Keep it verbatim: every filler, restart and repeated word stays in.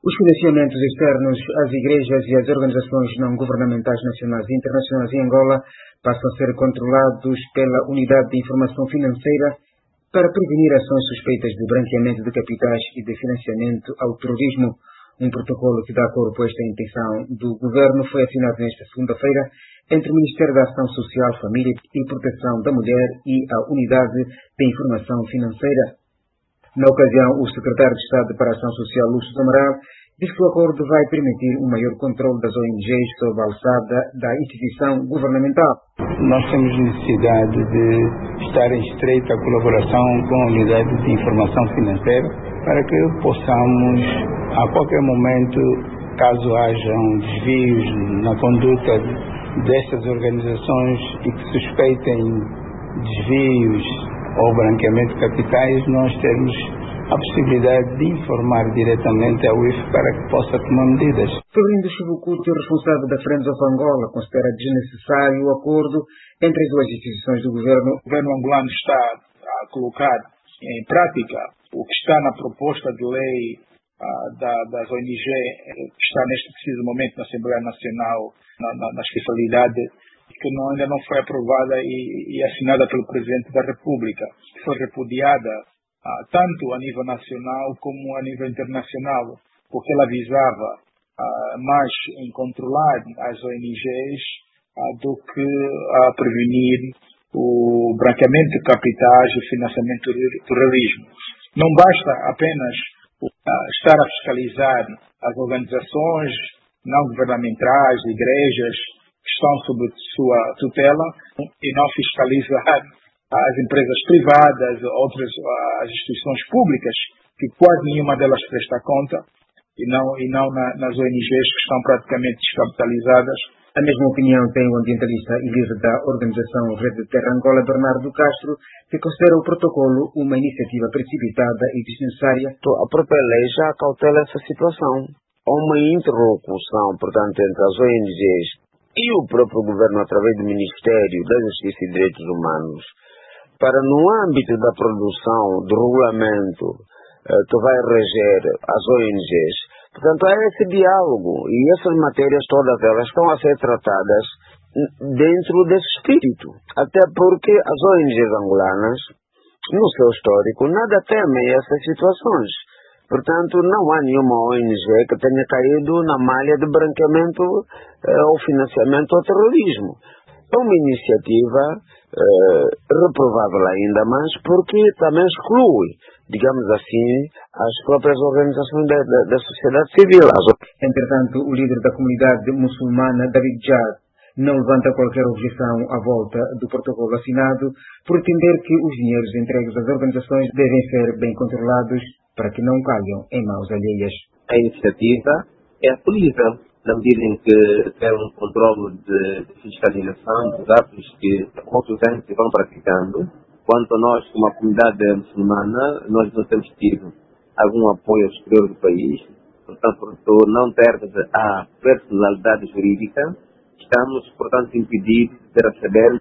Os financiamentos externos às igrejas e às organizações não governamentais nacionais e internacionais em Angola passam a ser controlados pela Unidade de Informação Financeira para prevenir ações suspeitas de branqueamento de capitais e de financiamento ao terrorismo. Um protocolo que dá corpo a esta intenção do governo foi assinado nesta segunda-feira entre o Ministério da Ação Social, Família e Proteção da Mulher e a Unidade de Informação Financeira. Na ocasião, o secretário de Estado para a Ação Social, Lúcio Amaral, disse que o acordo vai permitir um maior controle das O N Gs sob a alçada da instituição governamental. Nós temos necessidade de estar em estreita colaboração com a Unidade de Informação Financeira para que possamos, a qualquer momento, caso hajam desvios na conduta destas organizações e que suspeitem desvios ou branqueamento de capitais, nós temos a possibilidade de informar diretamente ao I F para que possa tomar medidas. Florindo Chuvucuto, responsável da Friends of Angola, considera desnecessário o acordo entre as duas instituições do governo. O governo angolano está a colocar em prática o que está na proposta de lei ah, da, das O N G, que está neste preciso momento na Assembleia Nacional, na, na, na especialidade, que não, ainda não foi aprovada e, e assinada pelo Presidente da República, que foi repudiada ah, tanto a nível nacional como a nível internacional, porque ela visava ah, mais em controlar as O N Gs ah, do que a prevenir o branqueamento de capitais e o financiamento do terrorismo. Não basta apenas ah, estar a fiscalizar as organizações não governamentais, igrejas, que estão sob sua tutela, e não fiscalizar as empresas privadas, outras as instituições públicas, que quase nenhuma delas presta conta, e não, e não na, nas O N Gs que estão praticamente descapitalizadas. A mesma opinião tem o ambientalista e líder da organização Rede Terra Angola, Bernardo Castro, que considera o protocolo uma iniciativa precipitada e desnecessária. A própria lei já cautela essa situação. Há uma interlocução, portanto, entre as O N Gs e o próprio governo através do Ministério da Justiça e Direitos Humanos, para no âmbito da produção do regulamento eh, que vai reger as O N Gs. Portanto, há esse diálogo e essas matérias todas elas estão a ser tratadas dentro desse espírito. Até porque as O N Gs angolanas, no seu histórico, nada temem essas situações. Portanto, não há nenhuma O N G que tenha caído na malha de branqueamento eh, ou financiamento ao terrorismo. É uma iniciativa eh, reprovável ainda mais porque também exclui, digamos assim, as próprias organizações da, da, da sociedade civil. Entretanto, o líder da comunidade muçulmana, David Jad, não levanta qualquer objeção à volta do protocolo assinado por entender que os dinheiros entregues às organizações devem ser bem controlados para que não caiam em mãos alheias. A iniciativa é acolhível, na medida em que tem um controle de fiscalização dos atos que outros entes vão praticando. Quanto a nós, como a comunidade muçulmana, nós não temos tido algum apoio ao exterior do país. Portanto, por não termos a personalidade jurídica, estamos, portanto, impedidos de ter a saber